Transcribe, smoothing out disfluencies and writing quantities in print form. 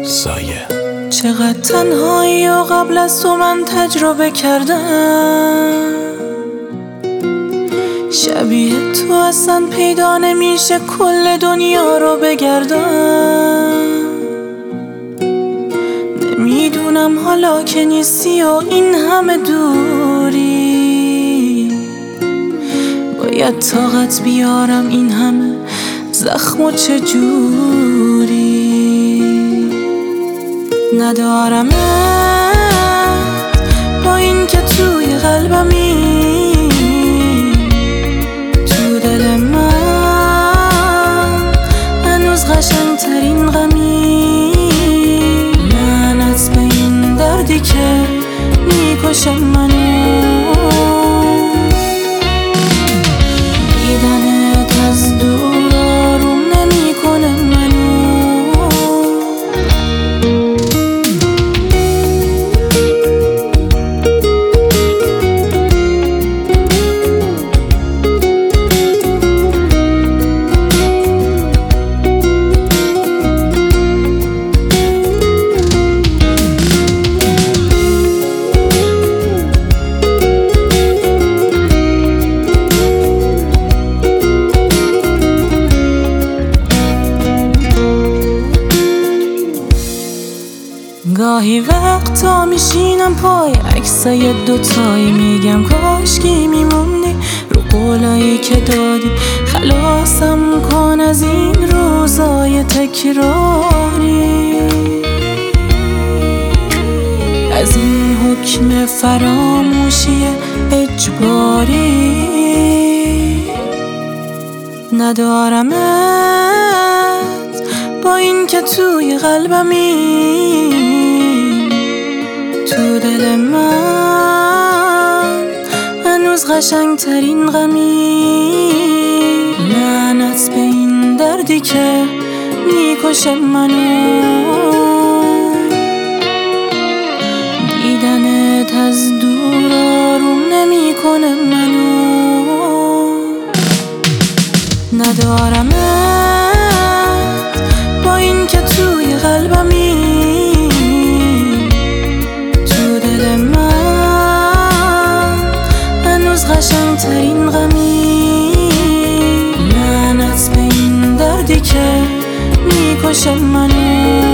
سایه. چقدر تنهایی و قبل از تو من تجربه کردم، شبیه تو اصلا پیدا نمیشه کل دنیا رو بگردم. نمیدونم حالا که نیستی و این همه دوری، باید طاقت بیارم این همه زخم و چجوری. ندارمت با این که توی قلبمی، تو دل من هنوز قشنگترین غمی. لعنت به این دردی که میکشه منو، دیدنت از دور آروم نمیکنه منو. گاهی وقتا میشینم پای عکسای دوتایی، میگم کاشکی میموندی رو قولایی که دادی. خلاصم کن از این روزای تکراری، از این حکم فراموشی اجباری. ندارمت با این که توی قلبمی، تو دل من هنوز قشنگترین غمی. لعنت به این دردی که میکشه منو، دیدنت از دور آروم نمیکنه منو. ندارمت با این که توی قلبمی، تو دل من هنوز قشنگترین غمی. لعنت به این دردی که میکشه منو.